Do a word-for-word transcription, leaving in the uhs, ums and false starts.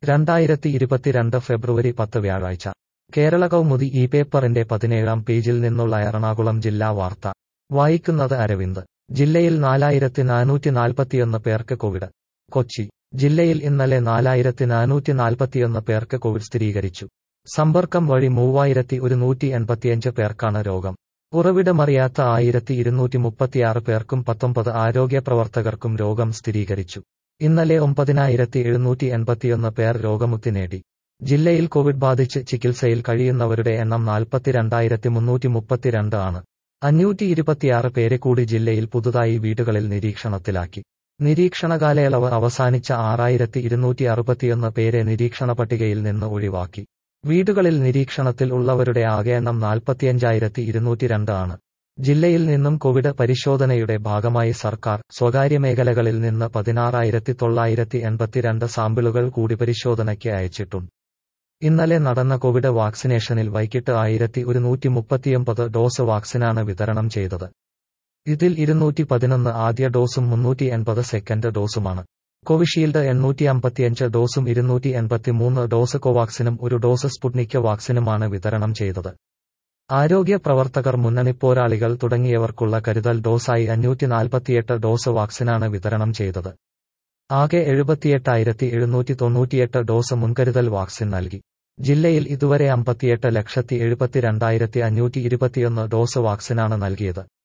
രണ്ടായിരത്തി ഇരുപത്തിരണ്ട് ഫെബ്രുവരി പത്ത് വ്യാഴാഴ്ച കേരള കൗമുദി ഈ പേപ്പറിന്റെ പതിനേഴാം പേജിൽ നിന്നുള്ള എറണാകുളം ജില്ലാ വാർത്ത വായിക്കുന്നത് അരവിന്ദ്. ജില്ലയിൽ നാലായിരത്തി നാനൂറ്റി നാൽപ്പത്തിയൊന്ന് പേർക്ക് കോവിഡ്. കൊച്ചി ജില്ലയിൽ ഇന്നലെ നാലായിരത്തി നാനൂറ്റി നാൽപ്പത്തിയൊന്ന് പേർക്ക് കോവിഡ് സ്ഥിരീകരിച്ചു. സമ്പർക്കം വഴി മൂവായിരത്തി ഒരുന്നൂറ്റി എൺപത്തിയഞ്ച് പേർക്കാണ് രോഗം. ഉറവിടമറിയാത്ത ആയിരത്തി ഇരുന്നൂറ്റി മുപ്പത്തിയാറ് പേർക്കും പത്തൊമ്പത് ആരോഗ്യ പ്രവർത്തകർക്കും രോഗം സ്ഥിരീകരിച്ചു. ഇന്നലെ ഒമ്പതിനായിരത്തി എഴുന്നൂറ്റി എൺപത്തിയൊന്ന് പേർ രോഗമുക്തി നേടി. ജില്ലയിൽ കോവിഡ് ബാധിച്ച് ചികിത്സയിൽ കഴിയുന്നവരുടെ എണ്ണം നാൽപ്പത്തിരണ്ടായിരത്തി മുന്നൂറ്റി മുപ്പത്തിരണ്ട് ആണ്. അഞ്ഞൂറ്റി ഇരുപത്തിയാറ് പേരെ കൂടി ജില്ലയിൽ പുതുതായി വീടുകളിൽ നിരീക്ഷണത്തിലാക്കി. നിരീക്ഷണ കാലയളവ് അവസാനിച്ച ആറായിരത്തി ഇരുന്നൂറ്റി അറുപത്തിയൊന്ന് പേരെ നിരീക്ഷണ പട്ടികയിൽ നിന്ന് ഒഴിവാക്കി. വീടുകളിൽ നിരീക്ഷണത്തിൽ ഉള്ളവരുടെ ആകെ എണ്ണം നാൽപ്പത്തിയഞ്ചായിരത്തി ഇരുന്നൂറ്റി രണ്ട് ആണ്. ജില്ലയിൽ നിന്നും കോവിഡ് പരിശോധനയുടെ ഭാഗമായി സർക്കാർ, സ്വകാര്യ മേഖലകളിൽ നിന്ന് പതിനാറായിരത്തി തൊള്ളായിരത്തി എൺപത്തിരണ്ട് സാമ്പിളുകൾ കൂടി പരിശോധനയ്ക്ക് അയച്ചിട്ടുണ്ട്. ഇന്നലെ നടന്ന കോവിഡ് വാക്സിനേഷനിൽ വൈകിട്ട് ആയിരത്തി ഒരുന്നൂറ്റി മുപ്പത്തിയൊമ്പത് ഡോസ് വാക്സിനാണ് വിതരണം ചെയ്തത്. ഇതിൽ ഇരുന്നൂറ്റി പതിനൊന്ന് ആദ്യ ഡോസും മുന്നൂറ്റി എൺപത് സെക്കൻഡ് ഡോസുമാണ്. കോവിഷീൽഡ് എണ്ണൂറ്റി അമ്പത്തിയഞ്ച് ഡോസും ഇരുന്നൂറ്റി എൺപത്തിമൂന്ന് ഡോസ് കോവാക്സിനും ഒരു ഡോസ് സ്പുട്നിക് വാക്സിനുമാണ് വിതരണം ചെയ്തത്. ആരോഗ്യ പ്രവർത്തകർ, മുന്നണിപ്പോരാളികൾ തുടങ്ങിയവർക്കുള്ള കരുതൽ ഡോസായി അഞ്ഞൂറ്റി നാൽപ്പത്തിയെട്ട് ഡോസ് വാക്സിനാണ് വിതരണം ചെയ്തത്. ആകെ എഴുപത്തിയെട്ടായിരത്തി എഴുന്നൂറ്റി തൊണ്ണൂറ്റിയെട്ട് ഡോസ് മുൻകരുതൽ വാക്സിൻ നൽകി. ജില്ലയിൽ ഇതുവരെ അമ്പത്തിയെട്ട് ലക്ഷത്തി എഴുപത്തിരണ്ടായിരത്തി അഞ്ഞൂറ്റി ഇരുപത്തിയൊന്ന് ഡോസ് വാക്സിനാണ് നൽകിയത്.